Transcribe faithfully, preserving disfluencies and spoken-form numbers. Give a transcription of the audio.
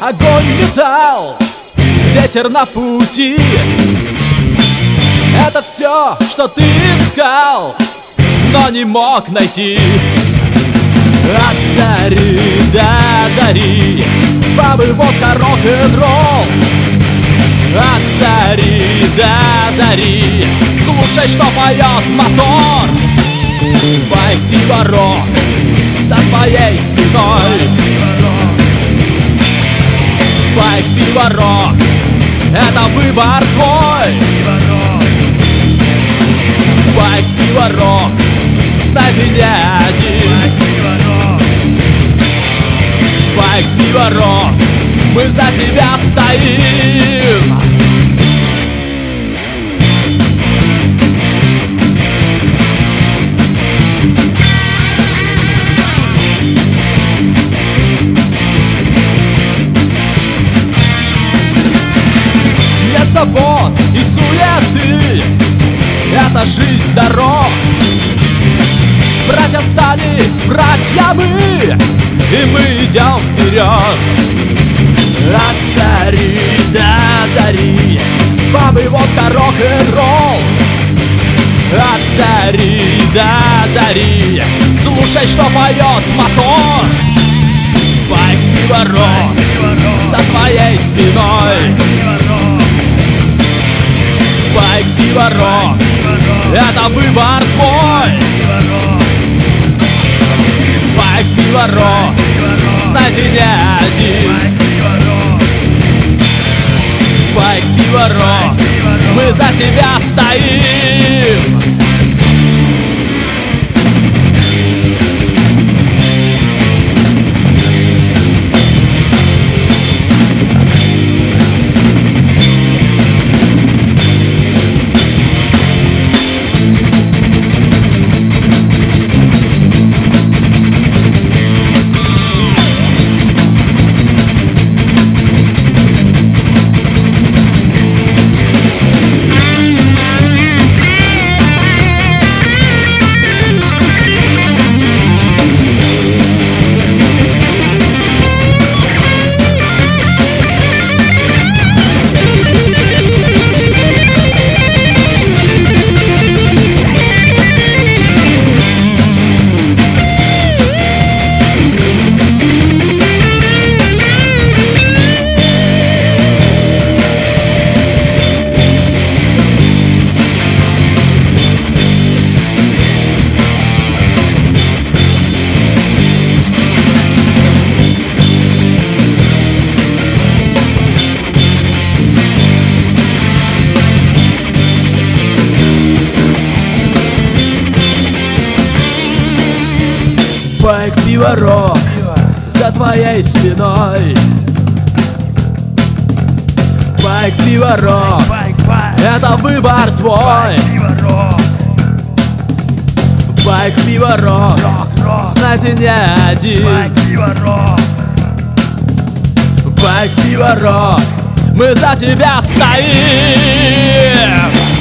огонь, металл, ветер на пути. Это все, что ты искал, но не мог найти. От зари до зари, бабы, водка, рок-н-ролл. От зари до зари, слушай, что поет мотор. Байк, пиво, рок за твоей спиной. Байк, пиво, рок, это выбор твой. Байк, пиво, рок, знай, ты не один. Байк, пиво, рок, мы за тебя стоим. Нет забот и суеты, это жизнь дорог. Братья стали братьями, и мы идем вперед. От зари до зари, бабы, водка, рок-н-ролл. От зари до зари, слушай, что поет мотор. Байк, пиво, рок за твоей спиной. Байк, пиво, рок, это выбор твой. Байк, пиво, рок, знай, ты не один. Байк, пиво, рок, мы за тебя стоим. Байк, пиво, рок за твоей спиной. Байк, пиво, рок, это выбор твой. Байк, пиво, рок, знай, ты не один. Байк, пиво, рок, мы за тебя стоим.